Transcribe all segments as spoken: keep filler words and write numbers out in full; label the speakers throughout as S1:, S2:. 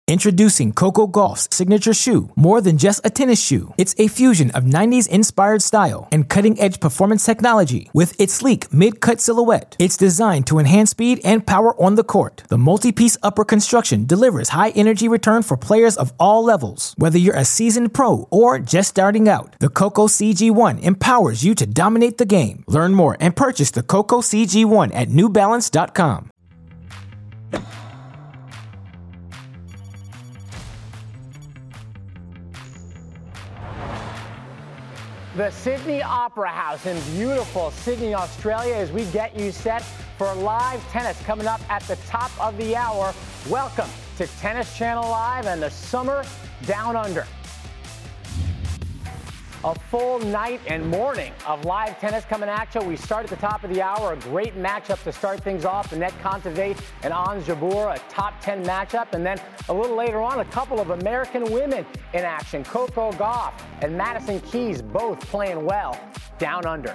S1: Introducing Coco Gauff's signature shoe, more than just a tennis shoe. It's a fusion of nineties-inspired style and cutting-edge performance technology. With its sleek mid-cut silhouette, it's designed to enhance speed and power on the court. The multi-piece upper construction delivers high-energy return for players of all levels. Whether you're a seasoned pro or just starting out, the Coco C G one empowers you to dominate the game. Learn more and purchase the Coco C G one at new balance dot com.
S2: The Sydney Opera House in beautiful Sydney, Australia, as we get you set for live tennis coming up at the top of the hour. Welcome to Tennis Channel Live and the Summer Down Under. A full night and morning of live tennis coming at you. We start at the top of the hour. A great matchup to start things off. Anett Kontaveit and Ons Jabeur, a top ten matchup. And then a little later on, a couple of American women in action. Coco Gauff and Madison Keys both playing well down under.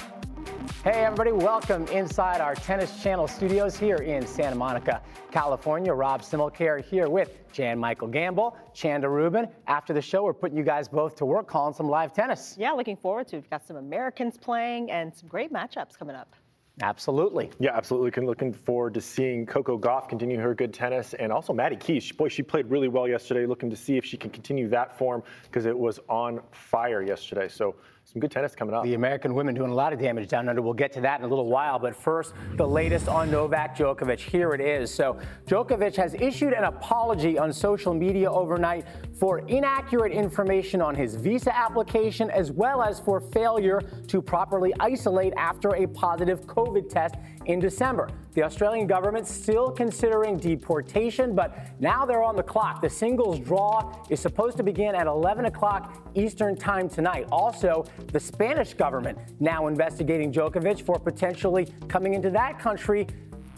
S2: Hey everybody, welcome inside our Tennis Channel studios here in Santa Monica, California. Rob Simmelcare here with Jan Michael Gamble, Chanda Rubin. After the show, we're putting you guys both to work calling some live tennis.
S3: Yeah, looking forward to it. We've got some Americans playing and some great matchups coming up.
S4: Absolutely. Yeah, absolutely. Looking forward to seeing Coco Gauff continue her good tennis, and also Maddie Keys. Boy, she played really well yesterday. Looking to see if she can continue that form because it was on fire yesterday. So some good tennis coming up.
S2: The American women doing a lot of damage down under. We'll get to that in a little while. But first, the latest on Novak Djokovic. Here it is. So Djokovic has issued an apology on social media overnight for inaccurate information on his visa application, as well as for failure to properly isolate after a positive COVID test in December. The Australian government still considering deportation, but now they're on the clock. The singles draw is supposed to begin at eleven o'clock Eastern time tonight. Also, the Spanish government now investigating Djokovic for potentially coming into that country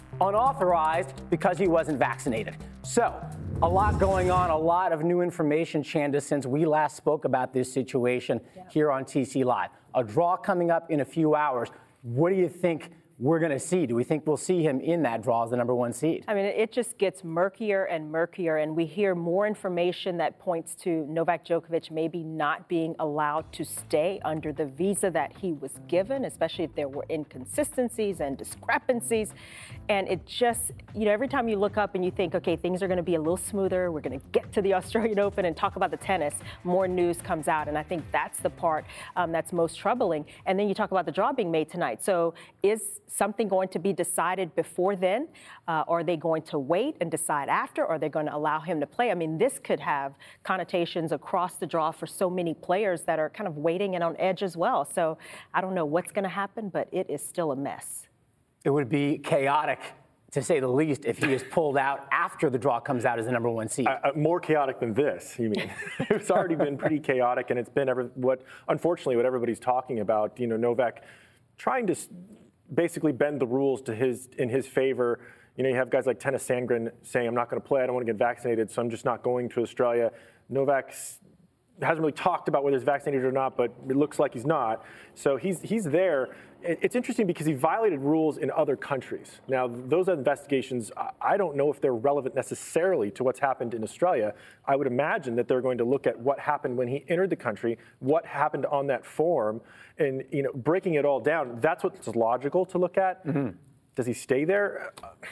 S2: unauthorized because he wasn't vaccinated. So, a lot going on, a lot of new information, Chanda, since we last spoke about this situation yeah. here on T C Live. A draw coming up in a few hours. What do you think we're going to see? Do we think we'll see him in that draw as the number one seed?
S3: I mean, it just gets murkier and murkier, and we hear more information that points to Novak Djokovic maybe not being allowed to stay under the visa that he was given, especially if there were inconsistencies and discrepancies. And it just, you know, every time you look up and you think, okay, things are going to be a little smoother, we're going to get to the Australian Open and talk about the tennis, more news comes out. And I think that's the part um, that's most troubling. And then you talk about the draw being made tonight. So is something going to be decided before then? Uh, or are they going to wait and decide after? Or are they going to allow him to play? I mean, this could have connotations across the draw for so many players that are kind of waiting and on edge as well. So I don't know what's going to happen, but it is still a mess.
S2: It would be chaotic, to say the least, if he is pulled out after the draw comes out as the number one seed.
S4: Uh, more chaotic than this, you mean? It's already been pretty chaotic, and it's been every, what, unfortunately, what everybody's talking about. You know, Novak trying to basically bend the rules to his in his favor. You know, you have guys like Tennys Sandgren saying, I'm not going to play, I don't want to get vaccinated, so I'm just not going to Australia. Novak hasn't really talked about whether he's vaccinated or not, but it looks like he's not. So he's he's there. It's interesting because he violated rules in other countries. Now, those investigations, I don't know if they're relevant necessarily to what's happened in Australia. I would imagine that they're going to look at what happened when he entered the country, what happened on that form, and, you know, breaking it all down. That's what's logical to look at. Mm-hmm. Does he stay there?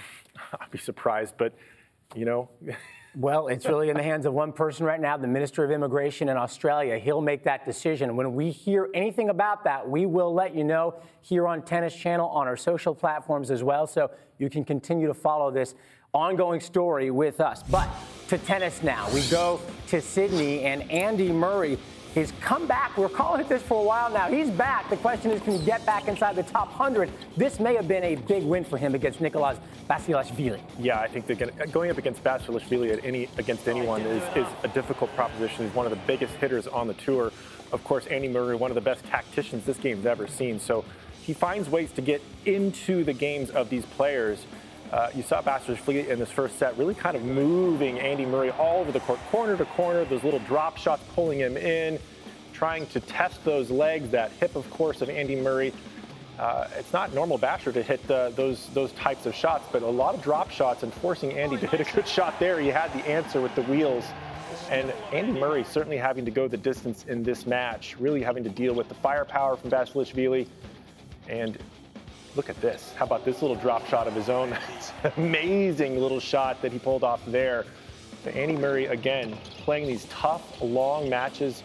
S4: I'd be surprised, but, you know.
S2: Well, it's really in the hands of one person right now, the Minister of Immigration in Australia. He'll make that decision. When we hear anything about that, we will let you know here on Tennis Channel, on our social platforms as well, so you can continue to follow this ongoing story with us. But to tennis now. We go to Sydney, and Andy Murray, his comeback, we're calling it this for a while now. He's back. The question is, can he get back inside the top one hundred? This may have been a big win for him against Nicolas Basilashvili.
S4: Yeah, I think they're going up against Basilashvili at any, against anyone is, is a difficult proposition. He's one of the biggest hitters on the tour. Of course, Andy Murray, one of the best tacticians this game's ever seen. So he finds ways to get into the games of these players. Uh, you saw Basilashvili in this first set really kind of moving Andy Murray all over the court, corner to corner, those little drop shots pulling him in, trying to test those legs, that hip, of course, of Andy Murray. Uh, it's not normal Basher to hit uh, those those types of shots, but a lot of drop shots and forcing Andy to hit a good shot there. He had the answer with the wheels. And Andy Murray certainly having to go the distance in this match, really having to deal with the firepower from Basilashvili. And look at this. How about this little drop shot of his own? Amazing little shot that he pulled off there. But Andy Murray, again, playing these tough, long matches.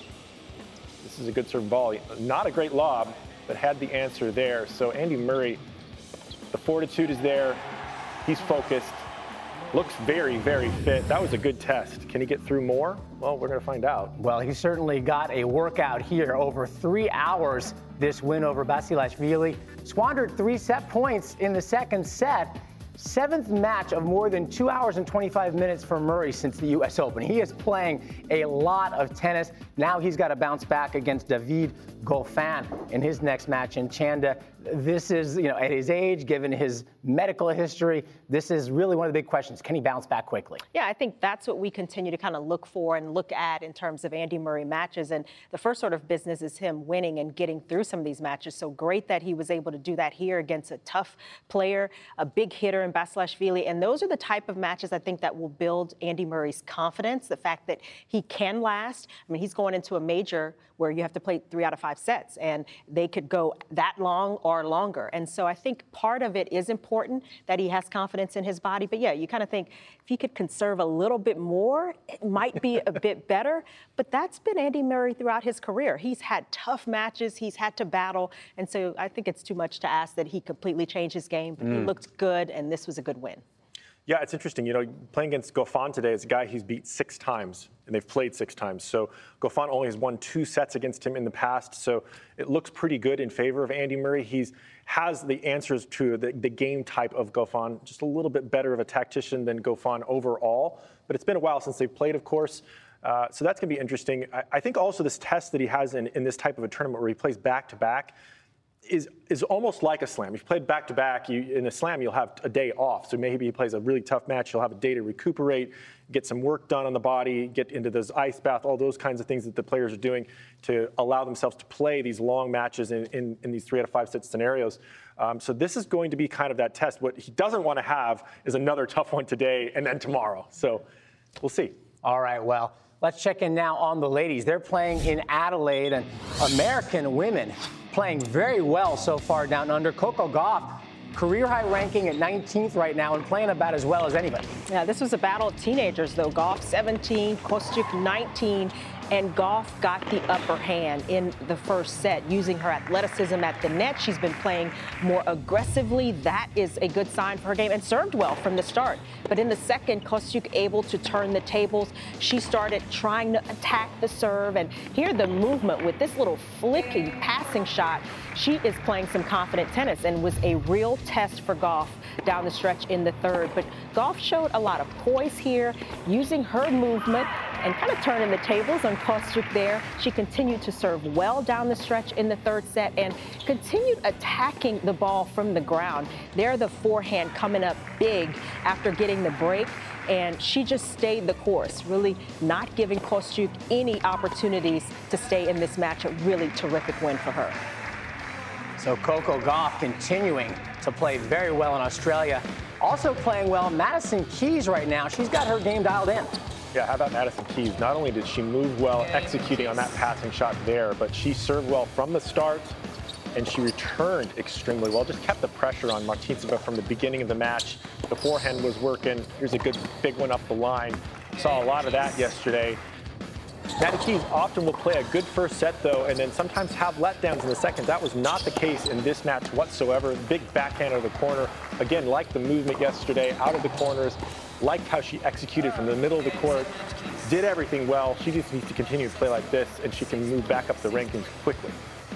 S4: This is a good serve ball. Not a great lob, but had the answer there. So Andy Murray, the fortitude is there. He's focused. Looks very, very fit. That was a good test. Can he get through more? Well, we're going to find out.
S2: Well, he certainly got a workout here. Over three hours, this win over Basilashvili. Squandered three set points in the second set. Seventh match of more than two hours and twenty-five minutes for Murray since the U S Open. He is playing a lot of tennis. Now he's got to bounce back against David Goffin in his next match in Chanda. This is, you know, at his age, given his medical history, this is really one of the big questions. Can he bounce back quickly?
S3: Yeah, I think that's what we continue to kind of look for and look at in terms of Andy Murray matches. And the first sort of business is him winning and getting through some of these matches. So great that he was able to do that here against a tough player, a big hitter in Basilashvili. And those are the type of matches I think that will build Andy Murray's confidence, the fact that he can last. I mean, he's going into a major where you have to play three out of five sets, and they could go that long or longer. And so I think part of it is important that he has confidence in his body. But yeah, you kind of think if he could conserve a little bit more, it might be a bit better. But that's been Andy Murray throughout his career. He's had tough matches. He's had to battle. And so I think it's too much to ask that he completely changed his game. But mm. he looked good, and this was a good win.
S4: Yeah, it's interesting. You know, playing against Goffin today is a guy he's beat six times, and they've played six times. So Goffin only has won two sets against him in the past. So it looks pretty good in favor of Andy Murray. He's has the answers to the, the game type of Goffin, just a little bit better of a tactician than Goffin overall. But it's been a while since they've played, of course. Uh, so that's going to be interesting. I, I think also this test that he has in, in this type of a tournament where he plays back-to-back is is almost like a slam. If you played back-to-back, you, in a slam, you'll have a day off. So maybe he plays a really tough match. You'll have a day to recuperate, get some work done on the body, get into this ice bath, all those kinds of things that the players are doing to allow themselves to play these long matches in, in, in these three out of five set scenarios. Um, so this is going to be kind of that test. What he doesn't want to have is another tough one today and then tomorrow. So we'll see.
S2: All right, well, let's check in now on the ladies. They're playing in Adelaide, and American women playing very well so far down under. Coco Gauff, career high ranking at nineteenth right now and playing about as well as anybody.
S3: Yeah, this was a battle of teenagers, though. Gauff seventeen, Kostyuk nineteen, and Gauff got the upper hand in the first set, using her athleticism at the net. She's been playing more aggressively. That is a good sign for her game, and served well from the start. But in the second, Kostyuk able to turn the tables. She started trying to attack the serve, and here the movement with this little flicking passing shot. She is playing some confident tennis and was a real test for Gauff down the stretch in the third. But Gauff showed a lot of poise here, using her movement and kind of turning the tables on Kostyuk there. She continued to serve well down the stretch in the third set and continued attacking the ball from the ground. There, the forehand coming up big after getting the break, and she just stayed the course, really not giving Kostyuk any opportunities to stay in this match. A really terrific win for her.
S2: So Coco Gauff continuing to play very well in Australia. Also playing well, Madison Keys right now. She's got her game dialed in.
S4: Yeah, how about Madison Keys? Not only did she move well executing on that passing shot there, but she served well from the start, and she returned extremely well. Just kept the pressure on Martinsova from the beginning of the match. The forehand was working. Here's a good big one up the line. Saw a lot of that yesterday. Madison Keys often will play a good first set, though, and then sometimes have letdowns in the second. That was not the case in this match whatsoever. Big backhand out of the corner. Again, like the movement yesterday, out of the corners. Liked how she executed from the middle of the court. Did everything well. She just needs to continue to play like this, and she can move back up the rankings quickly.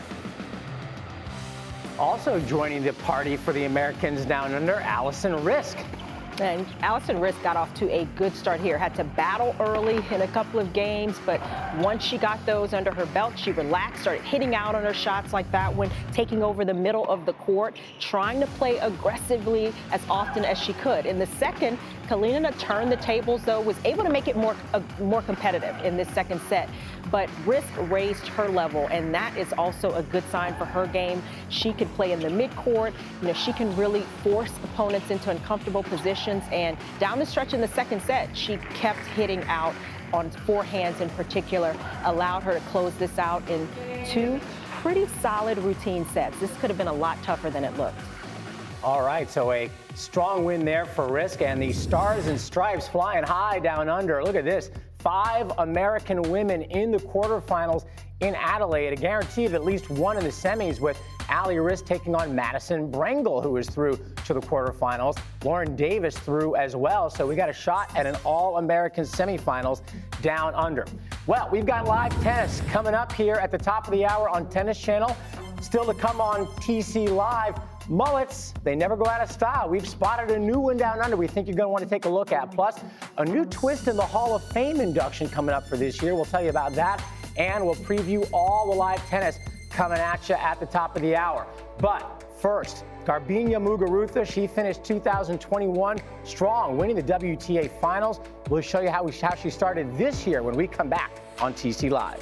S2: Also joining the party for the Americans down under, Alison Riske.
S3: And Alison Riske got off to a good start here. Had to battle early in a couple of games, but once she got those under her belt, she relaxed, started hitting out on her shots like that when taking over the middle of the court, trying to play aggressively as often as she could. In the second, Kalinina turned the tables, though, was able to make it more uh, more competitive in this second set. But Risk raised her level, and that is also a good sign for her game. She can play in the midcourt. You know, she can really force opponents into uncomfortable positions. And down the stretch in the second set, she kept hitting out on forehands in particular, allowed her to close this out in two pretty solid routine sets. This could have been a lot tougher than it looked.
S2: All right, so a strong win there for Risk, and the Stars and Stripes flying high down under. Look at this. Five American women in the quarterfinals in Adelaide, a guarantee of at least one in the semis, with Allie Risk taking on Madison Brengle, who is through to the quarterfinals. Lauren Davis through as well, so we got a shot at an all-American semifinals down under. Well, we've got live tennis coming up here at the top of the hour on Tennis Channel. Still to come on T C Live. Mullets, they never go out of style. We've spotted a new one down under we think you're going to want to take a look at. Plus, a new twist in the Hall of Fame induction coming up for this year. We'll tell you about that, and we'll preview all the live tennis coming at you at the top of the hour. But first, Garbiñe Muguruza, she finished two thousand twenty-one strong, winning the W T A Finals. We'll show you how, we, how she started this year when we come back on T C Live.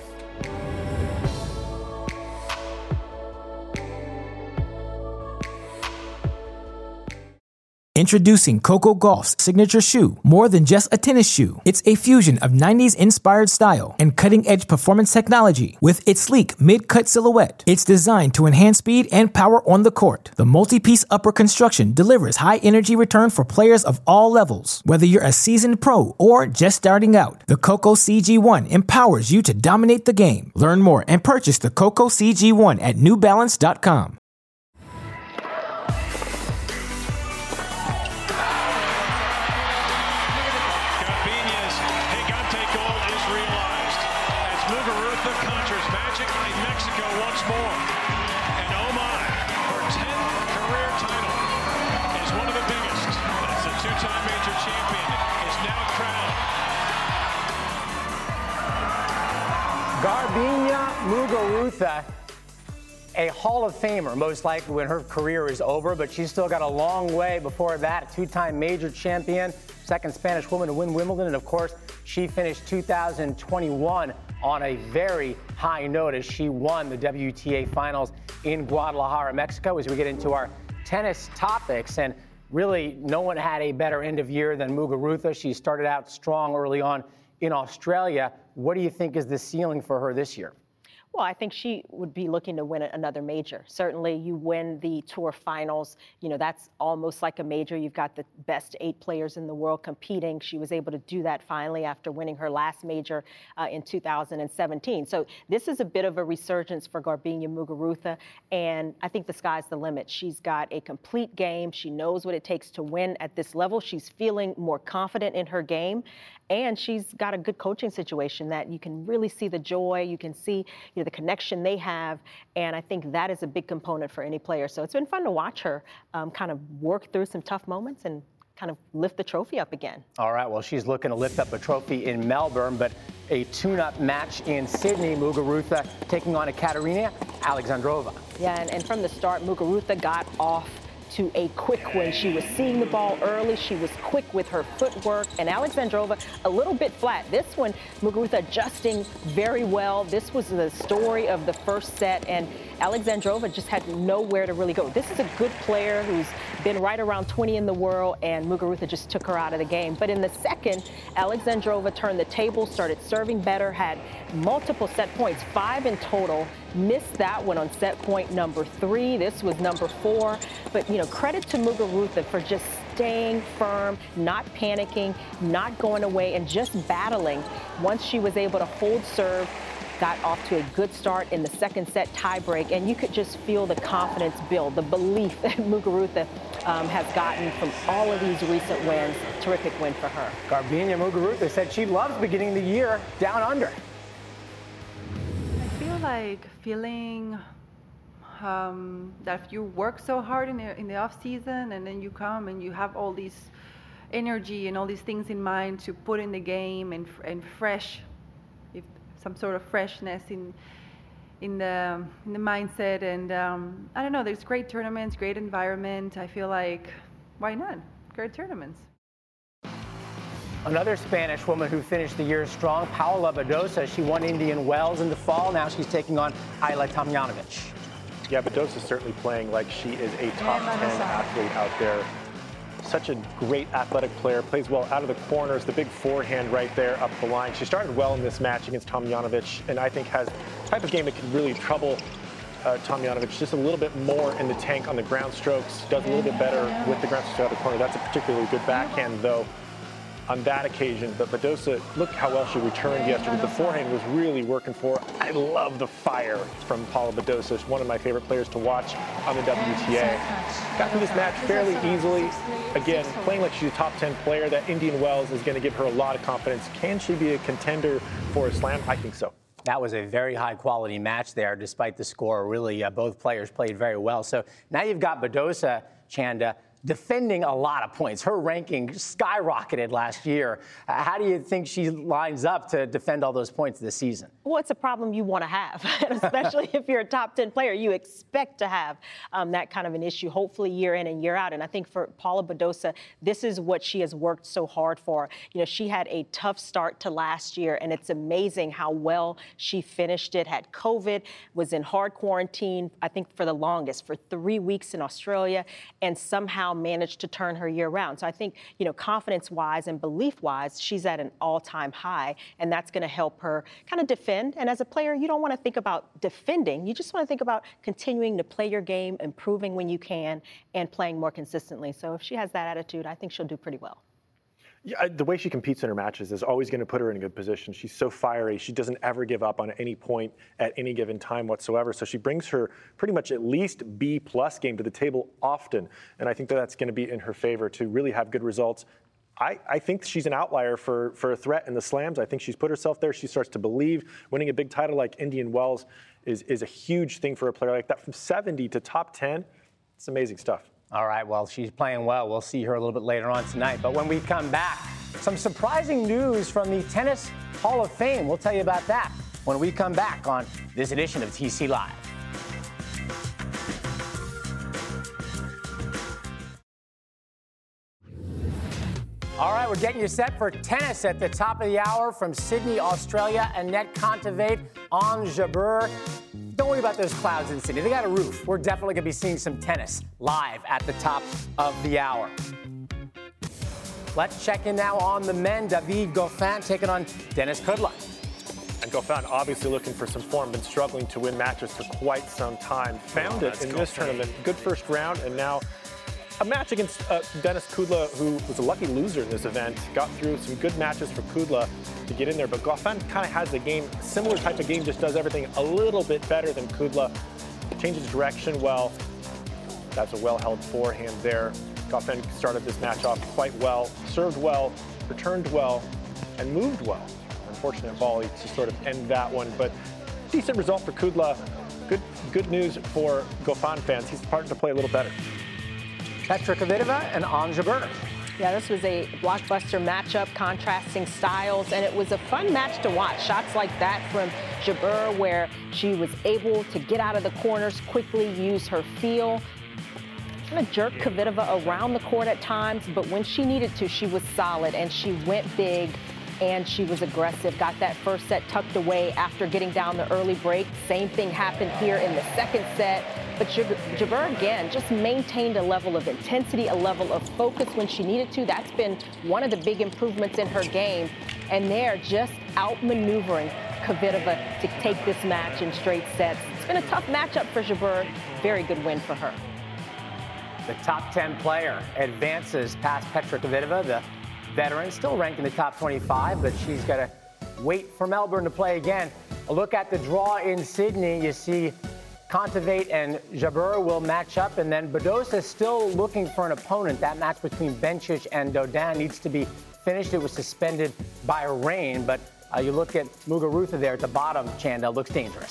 S1: Introducing Coco Gauff's signature shoe, more than just a tennis shoe. It's a fusion of nineties-inspired style and cutting-edge performance technology. With its sleek mid-cut silhouette, it's designed to enhance speed and power on the court. The multi-piece upper construction delivers high-energy return for players of all levels. Whether you're a seasoned pro or just starting out, the Coco C G one empowers you to dominate the game. Learn more and purchase the Coco C G one at new balance dot com.
S2: Garbiñe Muguruza, a Hall of Famer, most likely when her career is over, but she's still got a long way before that. A two-time major champion, second Spanish woman to win Wimbledon, and of course, she finished two thousand twenty-one on a very high note as she won the W T A Finals in Guadalajara, Mexico. As we get into our tennis topics, and really no one had a better end of year than Muguruza. She started out strong early on in Australia. What do you think is the ceiling for her this year?
S3: Well, I think she would be looking to win another major. Certainly, you win the Tour Finals. You know, that's almost like a major. You've got the best eight players in the world competing. She was able to do that finally after winning her last major uh, in two thousand seventeen. So this is a bit of a resurgence for Garbiñe Muguruza, and I think the sky's the limit. She's got a complete game. She knows what it takes to win at this level. She's feeling more confident in her game, and she's got a good coaching situation that you can really see the joy. You can see, you know, the connection they have, and I think that is a big component for any player. So it's been fun to watch her um, kind of work through some tough moments and kind of lift the trophy up again.
S2: All right, well, she's looking to lift up a trophy in Melbourne, but a tune-up match in Sydney. Muguruza taking on Ekaterina Alexandrova.
S3: Yeah, and, and from the start, Muguruza got off to a quick win. She was seeing the ball early. She was quick with her footwork. And Alexandrova, a little bit flat. This one, Muguruza adjusting very well. This was the story of the first set, and Alexandrova just had nowhere to really go. This is a good player who's been right around twenty in the world, and Muguruza just took her out of the game. But in the second, Alexandrova turned the table, started serving better, had multiple set points, five in total. Missed that one on set point number three. This was number four. But, you know, credit to Muguruza for just staying firm, not panicking, not going away, and just battling. Once she was able to hold serve, got off to a good start in the second set tiebreak, and you could just feel the confidence build, the belief that Muguruza um, has gotten from all of these recent wins. Terrific win for her.
S2: Garbiñe Muguruza said she loves beginning the year down under.
S5: I feel like feeling um, that you work so hard in the, in the off season, and then you come and you have all this energy and all these things in mind to put in the game, and and fresh, if some sort of freshness in in the in the mindset. And um, I don't know. There's great tournaments, great environment. I feel like, why not? Great tournaments.
S2: Another Spanish woman who finished the year strong, Paula Badosa. She won Indian Wells in the fall. Now she's taking on Ajla Tomljanovic.
S4: Yeah, Badosa's certainly playing like she is a top ten athlete out there. Such a great athletic player, plays well out of the corners, the big forehand right there up the line. She started well in this match against Tomljanovic, and I think has the type of game that can really trouble uh, Tomljanovic just a little bit more in the tank on the ground strokes. Does a little bit better with the ground strokes out of the corner. That's a particularly good backhand, though, on that occasion. But Badosa, look how well she returned yesterday. The forehand was really working for her. I love the fire from Paula Badosa. She's one of my favorite players to watch on the W T A. Got through this match fairly easily. Again, playing like she's a top ten player. That Indian Wells is going to give her a lot of confidence. Can she be a contender for a slam? I think so.
S2: That was a very high-quality match there, despite the score. Really, uh, both players played very well. So now you've got Badosa, Chanda, defending a lot of points. Her ranking skyrocketed last year. Uh, how do you think she lines up to defend all those points this season?
S3: Well, it's a problem you want to have, especially if you're a top ten player. You expect to have um, that kind of an issue, hopefully year in and year out. And I think for Paula Badosa, this is what she has worked so hard for. You know, she had a tough start to last year, and it's amazing how well she finished it. Had COVID, was in hard quarantine, I think for the longest, for three weeks in Australia, and somehow managed to turn her year round. So I think, you know, confidence-wise and belief-wise, she's at an all-time high, and that's going to help her kind of defend. And as a player, you don't want to think about defending. You just want to think about continuing to play your game, improving when you can, and playing more consistently. So if she has that attitude, I think she'll do pretty well.
S4: Yeah, the way she competes in her matches is always going to put her in a good position. She's so fiery. She doesn't ever give up on any point at any given time whatsoever. So she brings her pretty much at least B plus game to the table often. And I think that that's going to be in her favor to really have good results. I, I think she's an outlier for, for a threat in the slams. I think she's put herself there. She starts to believe winning a big title like Indian Wells is, is a huge thing for a player like that. From seventy to top ten, it's amazing stuff.
S2: All right, well, she's playing well. We'll see her a little bit later on tonight. But when we come back, some surprising news from the Tennis Hall of Fame. We'll tell you about that when we come back on this edition of T C Live. All right, we're getting you set for tennis at the top of the hour from Sydney, Australia. Anett Kontaveit, Ons Jabeur. Don't worry about those clouds in Sydney. They got a roof. We're definitely going to be seeing some tennis live at the top of the hour. Let's check in now on the men. David Goffin taking on Denis Kudla.
S4: And Goffin obviously looking for some form, been struggling to win matches for quite some time. Found oh, it in Goffin. This tournament. Good first round, and now a match against uh, Denis Kudla, who was a lucky loser in this event. Got through some good matches for Kudla to get in there, but Goffin kind of has the game, similar type of game, just does everything a little bit better than Kudla. Changes direction well. That's a well-held forehand there. Goffin started this match off quite well, served well, returned well, and moved well. Unfortunate volley to sort of end that one, but decent result for Kudla. Good, good news for Goffin fans. He's starting to play a little better.
S2: Petra Kvitova and Ons Jabeur.
S3: Yeah, this was a blockbuster matchup, contrasting styles, and it was a fun match to watch. Shots like that from Jabeur, where she was able to get out of the corners quickly, use her feel, kind of jerk Kvitova around the court at times, but when she needed to, she was solid, and she went big, and she was aggressive. Got that first set tucked away after getting down the early break. Same thing happened here in the second set. But Jabeur, again, just maintained a level of intensity, a level of focus when she needed to. That's been one of the big improvements in her game. And they're just outmaneuvering Kvitova to take this match in straight sets. It's been a tough matchup for Jabeur. Very good win for her.
S2: The top ten player advances past Petra Kvitova, the veteran, still ranked in the top twenty-five, but she's got to wait for Melbourne to play again. A look at the draw in Sydney. You see Kontaveit and Jabeur will match up, and then Badosa is still looking for an opponent. That match between Bencic and Dodin needs to be finished. It was suspended by rain, but uh, you look at Muguruza there at the bottom, Chanda, looks dangerous.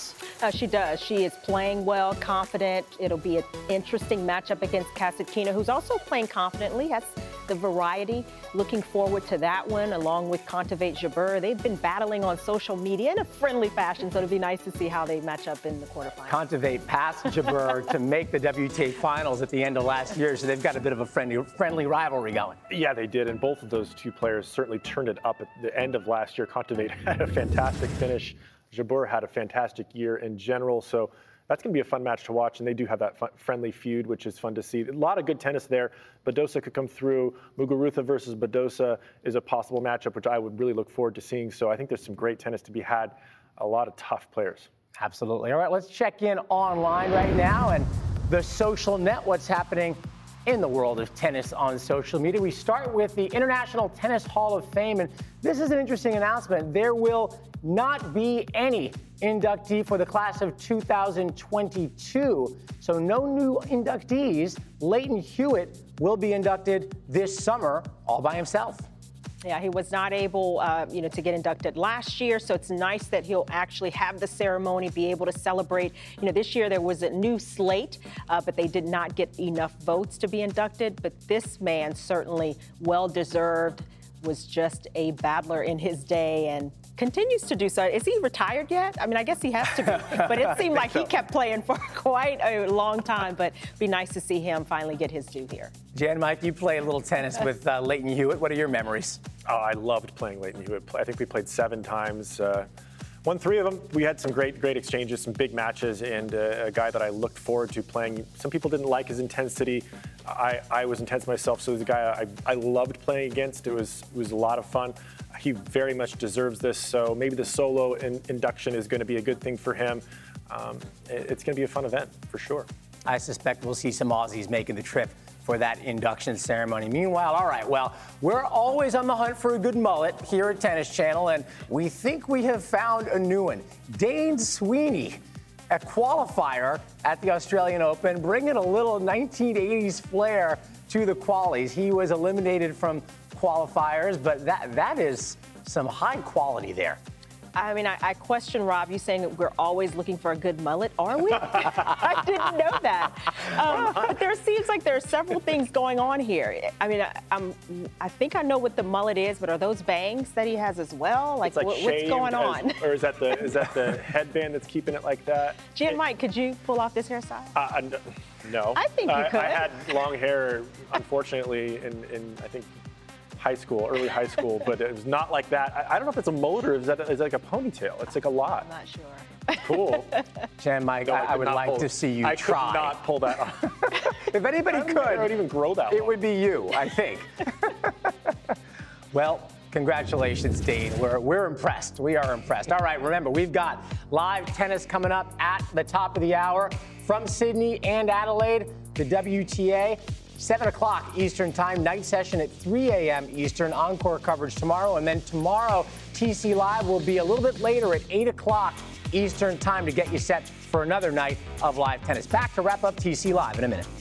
S3: Uh, she does. She is playing well, confident. It'll be an interesting matchup against Kasatkina, who's also playing confidently. Has the variety. Looking forward to that one, along with Kontaveit Jabeur. They've been battling on social media in a friendly fashion, so it'll be nice to see how they match up in the quarterfinals.
S2: Kontaveit passed Jabeur to make the W T A finals at the end of last year, so they've got a bit of a friendly, friendly rivalry going.
S4: Yeah, they did, and both of those two players certainly turned it up at the end of last year. Kontaveit had a fantastic finish. Jabeur had a fantastic year in general, so that's going to be a fun match to watch, and they do have that fun, friendly feud, which is fun to see. A lot of good tennis there. Badosa could come through. Muguruza versus Badosa is a possible matchup, which I would really look forward to seeing. So I think there's some great tennis to be had. A lot of tough players.
S2: Absolutely. All right, let's check in online right now and the social net, what's happening in the world of tennis on social media. We start with the International Tennis Hall of Fame, and this is an interesting announcement. There will not be any inductee for the class of two thousand twenty-two. So no new inductees. Lleyton Hewitt will be inducted this summer all by himself.
S3: Yeah, he was not able, uh, you know, to get inducted last year, so it's nice that he'll actually have the ceremony, be able to celebrate. You know, this year there was a new slate, uh, but they did not get enough votes to be inducted. But this man certainly well-deserved, was just a battler in his day and continues to do so. Is he retired yet? I mean, I guess he has to be, but it seemed like so. He kept playing for quite a long time, but it'd be nice to see him finally get his due here.
S2: Jan, Mike, you play a little tennis with uh, Lleyton Hewitt. What are your memories?
S4: Oh, I loved playing Lleyton Hewitt. I think we played seven times. Uh, won three of them. We had some great, great exchanges, some big matches, and uh, a guy that I looked forward to playing. Some people didn't like his intensity. I, I was intense myself, so he was a guy I, I loved playing against. It was, it was a lot of fun. He very much deserves this, so maybe the solo in, induction is going to be a good thing for him. Um, it, it's going to be a fun event, for sure.
S2: I suspect we'll see some Aussies making the trip for that induction ceremony. Meanwhile, all right, well, we're always on the hunt for a good mullet here at Tennis Channel, and we think we have found a new one. Dane Sweeney, a qualifier at the Australian Open, bringing a little nineteen eighties flair to the qualies. He was eliminated from qualifiers, but that that is some high quality there.
S3: I mean, I, I question, Rob, you saying that we're always looking for a good mullet. Are we? I didn't know that. Um, but there seems like there are several things going on here. I mean, I, I'm, I think I know what the mullet is, but are those bangs that he has as well? Like,
S4: like
S3: what, what's going on?
S4: As, or is that the is that the headband that's keeping it like that?
S3: Jan, Mike, could you pull off this hairstyle?
S4: Uh, no.
S3: I think you
S4: I,
S3: could.
S4: I had long hair, unfortunately, in, in I think, high school, early high school, but it was not like that. I, I don't know if it's a mullet or is that is that like a ponytail? It's like a lot.
S3: I'm not sure.
S4: Cool.
S2: Jan, Mike,
S4: no,
S2: I, I would like
S4: pull,
S2: to see you
S4: I
S2: try.
S4: I could not pull that off.
S2: If anybody
S4: I
S2: could,
S4: I would even grow that
S2: it
S4: long.
S2: would be you, I think. Well, congratulations, Dane. We're, we're impressed. We are impressed. All right, remember, we've got live tennis coming up at the top of the hour from Sydney and Adelaide, the W T A. seven o'clock Eastern Time, night session at three a.m. Eastern, encore coverage tomorrow. And then tomorrow, T C Live will be a little bit later at eight o'clock Eastern Time to get you set for another night of live tennis. Back to wrap up T C Live in a minute.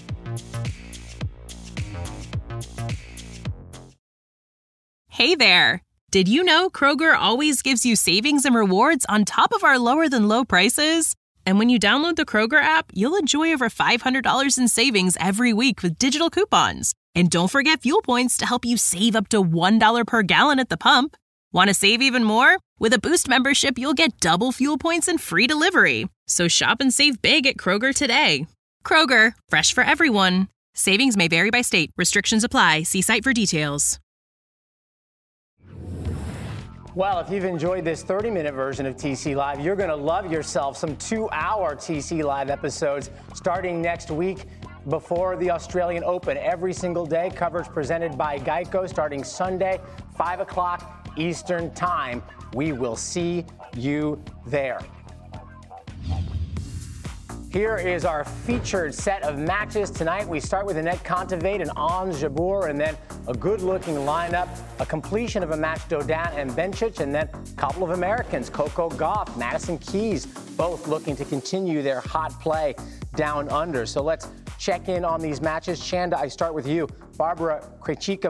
S6: Hey there. Did you know Kroger always gives you savings and rewards on top of our lower than low prices? And when you download the Kroger app, you'll enjoy over five hundred dollars in savings every week with digital coupons. And don't forget fuel points to help you save up to one dollar per gallon at the pump. Want to save even more? With a Boost membership, you'll get double fuel points and free delivery. So shop and save big at Kroger today. Kroger, fresh for everyone. Savings may vary by state. Restrictions apply. See site for details.
S2: Well, if you've enjoyed this thirty-minute version of T C Live, you're going to love yourself some two-hour T C Live episodes starting next week before the Australian Open. Every single day, coverage presented by Geico starting Sunday, five o'clock Eastern Time. We will see you there. Here is our featured set of matches tonight. We start with Anett Kontaveit and Ons Jabeur, and then a good-looking lineup, a completion of a match, Dodin and Bencic, and then a couple of Americans, Coco Gauff, Madison Keys, both looking to continue their hot play down under. So let's check in on these matches. Chanda, I start with you. Barbara Krejcikova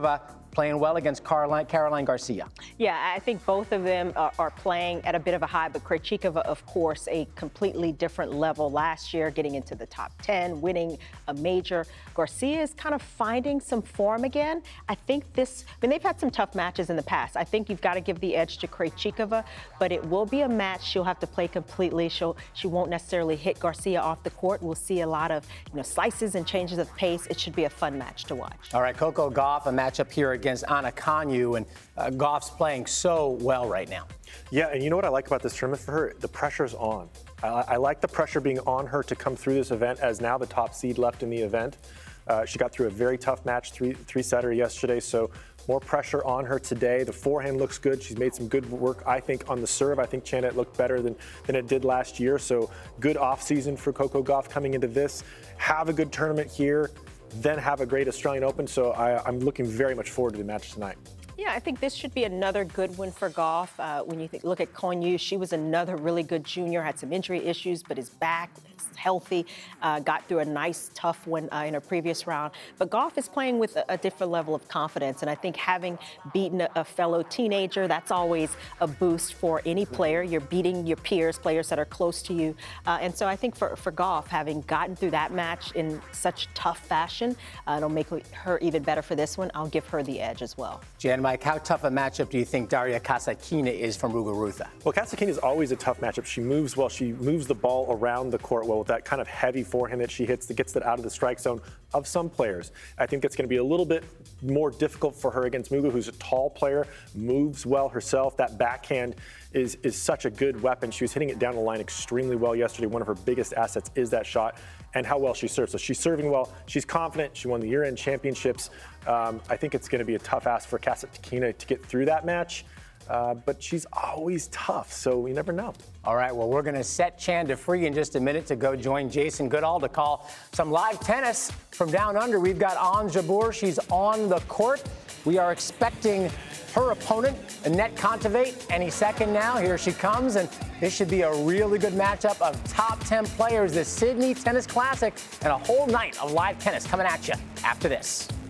S2: playing well against Caroline, Caroline Garcia.
S3: Yeah, I think both of them are, are playing at a bit of a high, but Krejcikova, of course, a completely different level last year, getting into the top ten, winning a major. Garcia is kind of finding some form again. I think this, I mean, they've had some tough matches in the past. I think you've got to give the edge to Krejcikova, but it will be a match she'll have to play completely. She'll, she won't necessarily hit Garcia off the court. We'll see a lot of, you know, slices and changes of pace. It should be a fun match to watch.
S2: All right, Coco Gauff, a matchup here against Anna Konjuh, and uh, Gauff's playing so well right now.
S4: Yeah, and you know what I like about this tournament for her? The pressure's on. I, I like the pressure being on her to come through this event as now the top seed left in the event. Uh, she got through a very tough match, three, three-setter yesterday, so more pressure on her today. The forehand looks good. She's made some good work, I think, on the serve. I think Chana looked better than, than it did last year, so good off-season for Coco Gauff coming into this. Have a good tournament here, then have a great Australian Open, so I, I'm looking very much forward to the match tonight.
S3: Yeah, I think this should be another good one for Gauff. Uh, when you think, look at Konjuh, she was another really good junior, had some injury issues, but is back, is healthy, uh, got through a nice, tough one uh, in her previous round. But Gauff is playing with a, a different level of confidence, and I think having beaten a, a fellow teenager, that's always a boost for any player. You're beating your peers, players that are close to you. Uh, and so I think for, for Gauff, having gotten through that match in such tough fashion, uh, it'll make her even better for this one. I'll give her the edge as well.
S2: Jan, Mike, how tough a matchup do you think Daria Kasatkina is from Muguruza?
S4: Well, Kasatkina is always a tough matchup. She moves well. She moves the ball around the court well with that kind of heavy forehand that she hits that gets it out of the strike zone of some players. I think that's going to be a little bit more difficult for her against Mugu, who's a tall player, moves well herself. That backhand is, is such a good weapon. She was hitting it down the line extremely well yesterday. One of her biggest assets is that shot and how well she serves. So she's serving well. She's confident. She won the year-end championships. Um, I think it's going to be a tough ask for Kasatkina to get through that match. Uh, but she's always tough, so you never know.
S2: All right, well, we're going to set Chanda free in just a minute to go join Jason Goodall to call some live tennis from down under. We've got Ons Jabeur. She's on the court. We are expecting her opponent, Anett Kontaveit, any second now. Here she comes, and this should be a really good matchup of top ten players, the Sydney Tennis Classic, and a whole night of live tennis coming at you after this.